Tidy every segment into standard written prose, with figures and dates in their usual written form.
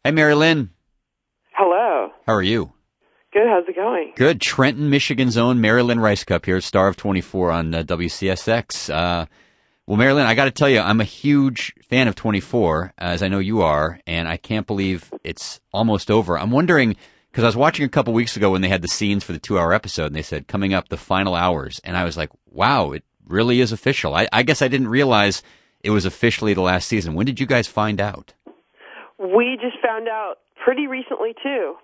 Hey, Mary Lynn. Hello. How are you? Good. How's it going? Good. Trenton, Michigan's own Mary Lynn Ricecup here, star of 24 on WCSX. Well, Mary Lynn, I got to tell you, I'm a huge fan of 24, as I know you are, and I can't believe it's almost over. I'm wondering, because I was watching a couple weeks ago when they had the scenes for the 2-hour episode, and they said, coming up the final hours, and I was like, wow, it really is official. I guess I didn't realize it was officially the last season. When did you guys find out? We just found out pretty recently, too.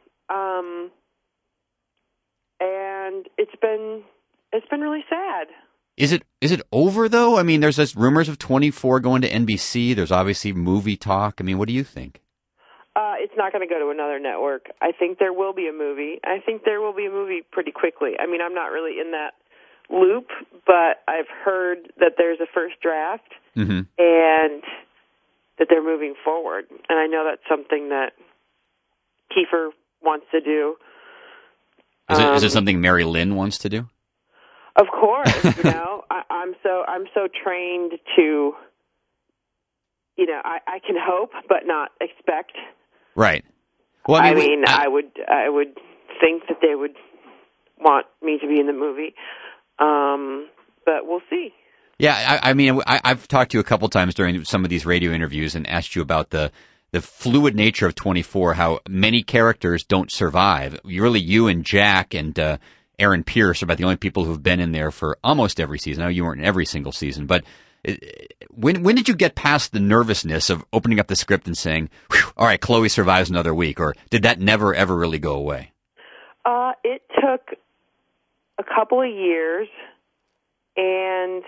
And it's been really sad. Is it over, though? I mean, there's this rumors of 24 going to NBC. There's obviously movie talk. I mean, what do you think? It's not going to go to another network. I think there will be a movie. I think there will be a movie pretty quickly. I mean, I'm not really in that loop, but I've heard that there's a first draft and that they're moving forward. And I know that's something that Kiefer wants to do. Is it something Mary Lynn wants to do? Of course, you know. I'm so trained to, you know, I can hope but not expect. Right. Well, I would think that they would want me to be in the movie, but we'll see. Yeah, I mean, I've talked to you a couple times during some of these radio interviews and asked you about the fluid nature of 24, how many characters don't survive. You and Jack and Aaron Pierce are about the only people who've been in there for almost every season. I know you weren't in every single season, but when did you get past the nervousness of opening up the script and saying, all right, Chloe survives another week, or did that never, ever really go away? It took a couple of years, and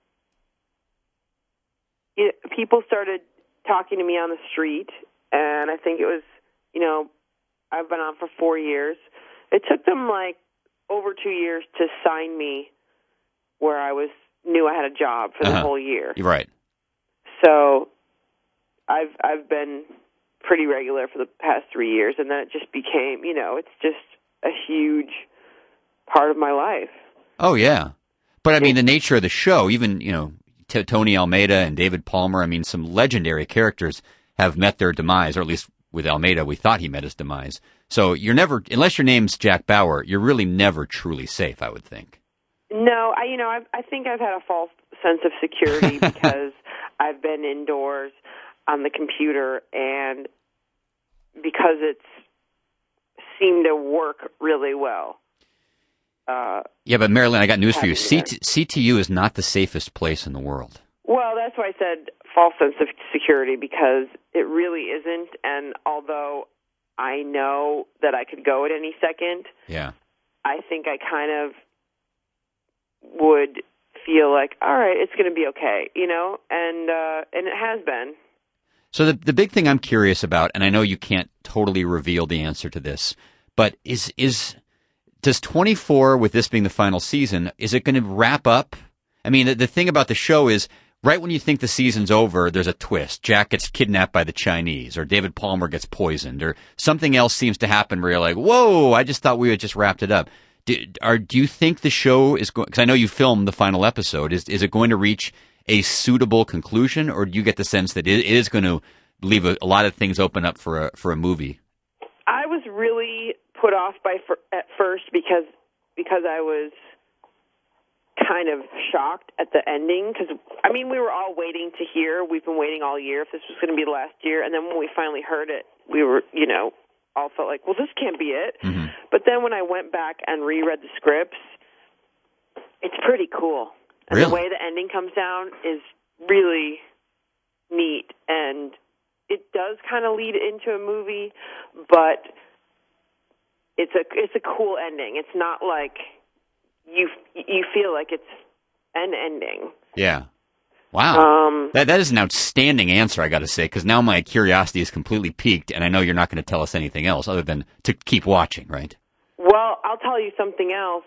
people started talking to me on the street, and I think it was, you know, I've been on for 4 years. It took them like over 2 years to sign me where I knew I had a job for the whole year. Right. So I've been pretty regular for the past 3 years, and then it just became, you know, it's just a huge part of my life. Oh, yeah. But I mean, the nature of the show, even, you know, Tony Almeida and David Palmer, I mean, some legendary characters have met their demise, or at least with Almeida, we thought he met his demise. So you're never, unless your name's Jack Bauer, you're really never truly safe, I would think. No, I think I've had a false sense of security because I've been indoors on the computer, and because it's seemed to work really well. Yeah, but Mary Lynn, I got news for you. CTU is not the safest place in the world. Well, that's why I said false sense of security, because it really isn't. And although I know that I could go at any second, I think I kind of would feel like, all right, it's going to be okay, you know, and it has been. So the big thing I'm curious about, and I know you can't totally reveal the answer to this, but does 24, with this being the final season, is it going to wrap up? I mean, the thing about the show is, right when you think the season's over, there's a twist. Jack gets kidnapped by the Chinese, or David Palmer gets poisoned, or something else seems to happen where you're like, whoa, I just thought we had just wrapped it up. Do you think the show is going, because I know you filmed the final episode, is it going to reach a suitable conclusion, or do you get the sense that it is going to leave a lot of things open up for a movie? I was really put off at first because I was kind of shocked at the ending, because, I mean, we were all waiting to hear. We've been waiting all year if this was going to be the last year, and then when we finally heard it, we were, you know, all felt like, well, this can't be it. Mm-hmm. But then when I went back and reread the scripts, it's pretty cool. And really? The way the ending comes down is really neat, and it does kind of lead into a movie, but it's a cool ending. It's not like you feel like it's an ending. Yeah. Wow. That is an outstanding answer, I got to say, because now my curiosity is completely piqued, and I know you're not going to tell us anything else other than to keep watching, right? Well, I'll tell you something else.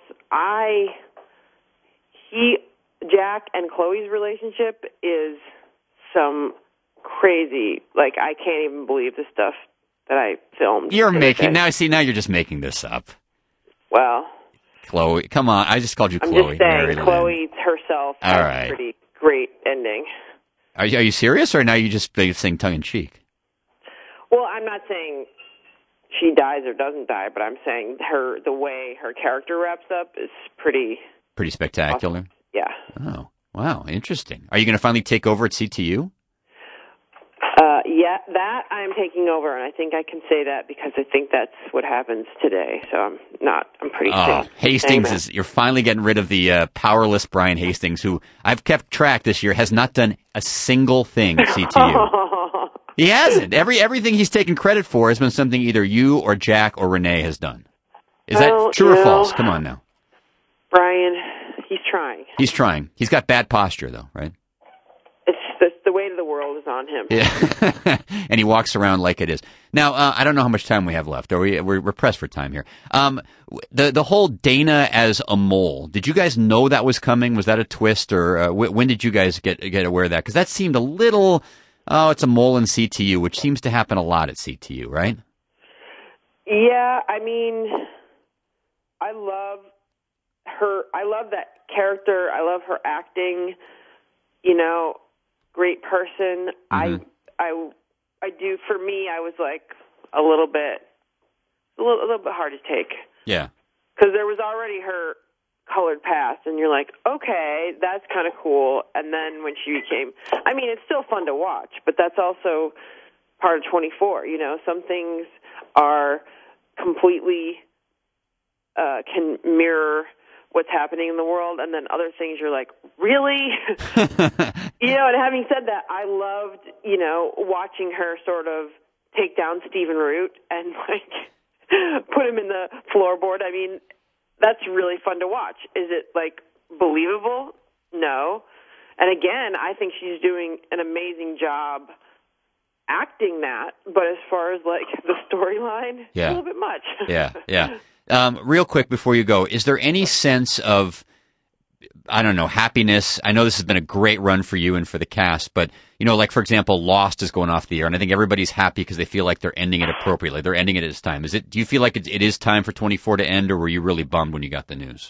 Jack and Chloe's relationship is some crazy, like, I can't even believe the stuff that I filmed. Now you're just making this up. Well, Chloe, come on, I just called you Chloe. I'm just saying, Chloe herself has a pretty great ending. Are you serious, or now you just saying tongue-in-cheek? Well, I'm not saying she dies or doesn't die, but I'm saying the way her character wraps up is pretty spectacular. Awesome. Yeah. Oh, wow, interesting. Are you going to finally take over at CTU? Yeah, that I'm taking over, and I think I can say that because I think that's what happens today. So I'm pretty safe. Hastings you're finally getting rid of the powerless Brian Hastings, who I've kept track this year has not done a single thing at CTU. He hasn't. Everything he's taken credit for has been something either you or Jack or Renee has done. Is that true or false? Come on now. Brian, he's trying. He's trying. He's got bad posture, though, right? It's the weight of the world is on him. Yeah. And he walks around like it is. Now, I don't know how much time we have left. We're pressed for time here. The whole Dana as a mole, did you guys know that was coming? Was that a twist? Or when did you guys get aware of that? Because that seemed a little, it's a mole in CTU, which seems to happen a lot at CTU, right? Yeah, I mean, I love her. I love that character. I love her acting. Great person. Mm-hmm. I do. For me, I was like a little bit hard to take. Yeah. Because there was already her colored past, and you're like, okay, that's kind of cool. And then when she became, I mean, it's still fun to watch, but that's also part of 24. Some things are completely can mirror what's happening in the world, and then other things you're like, really? And having said that, I loved, watching her sort of take down Stephen Root and, put him in the floorboard. I mean, that's really fun to watch. Is it, believable? No. And again, I think she's doing an amazing job acting that, but as far as, the storyline, a little bit much. Yeah. Real quick before you go, is there any sense of, I don't know, happiness? I know this has been a great run for you and for the cast, but, for example, Lost is going off the air, and I think everybody's happy because they feel like they're ending it appropriately. They're ending it at its time. Do you feel like it is time for 24 to end, or were you really bummed when you got the news?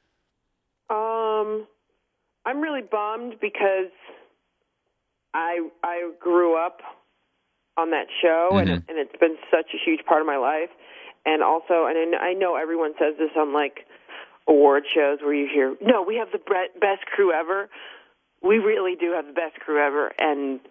I'm really bummed because I grew up on that show, mm-hmm. and it's been such a huge part of my life. And also, and I know everyone says this on, award shows where you hear, no, we have the best crew ever. We really do have the best crew ever. And,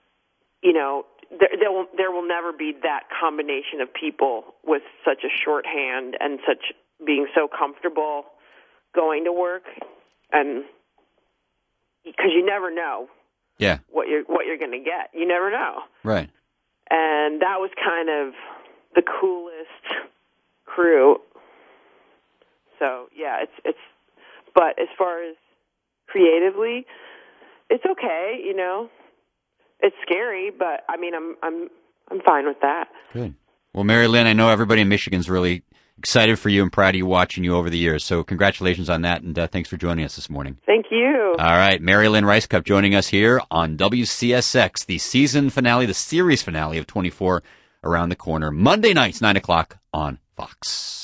there will never be that combination of people with such a shorthand and such being so comfortable going to work. And because you never know what you're going to get. You never know. Right. And that was kind of the coolest crew. So yeah, it's. But as far as creatively, it's okay. It's scary, but I mean, I'm fine with that. Good. Well, Mary Lynn, I know everybody in Michigan's really excited for you and proud of you, watching you over the years. So congratulations on that, and thanks for joining us this morning. Thank you. All right, Mary Lynn Rajskub joining us here on WCSX, the season finale, the series finale of 24 around the corner, Monday nights, 9 o'clock on Fox.